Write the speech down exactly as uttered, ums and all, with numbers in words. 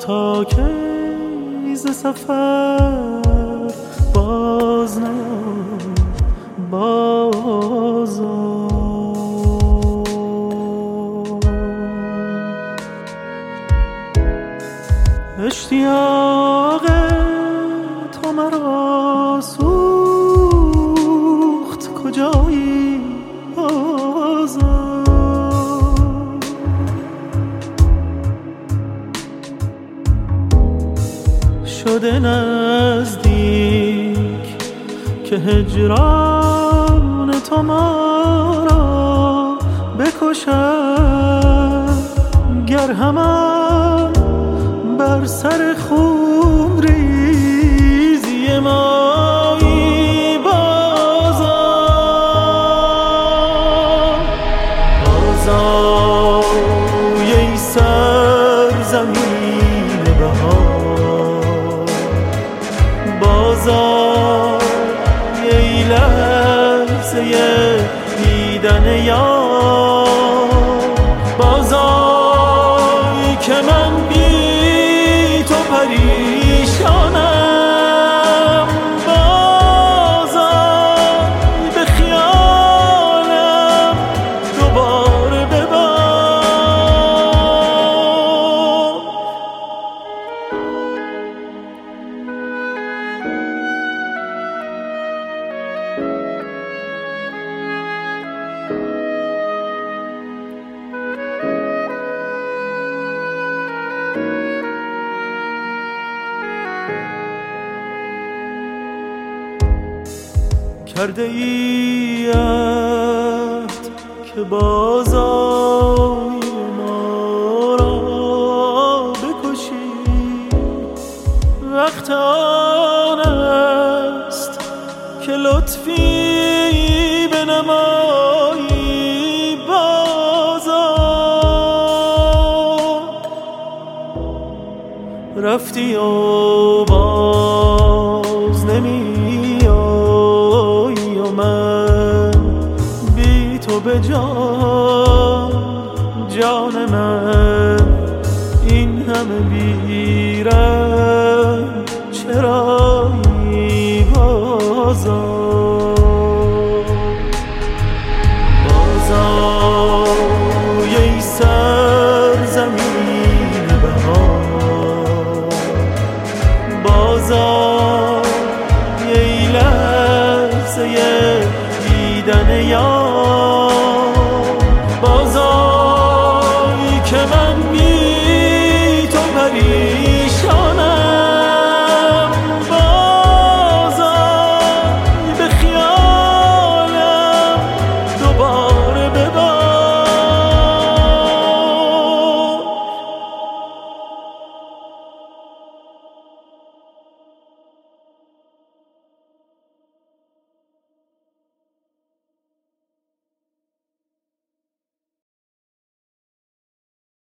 تا که ز سفر باز نیام باز اشتیاق تو مرا سوخت کجایی باز شده نزدیک که هجران تو ما را بکشد گر همان بر سر خون ریزی مایی بازا بازای ای سرزمین بهار بازای ای لحظه دیدن یار بازای که من بی تو پریشانم بازای به خیالم دوباره ببار کرده ای عهد که بازای ما را بکشی وقت آن است که لطفی بنمایی بازا رفتی و باز نمی به جان جان من این همه بیرم چرایی بازا بازای ای سرزمین بهار بازای ای لحظه دیدن یار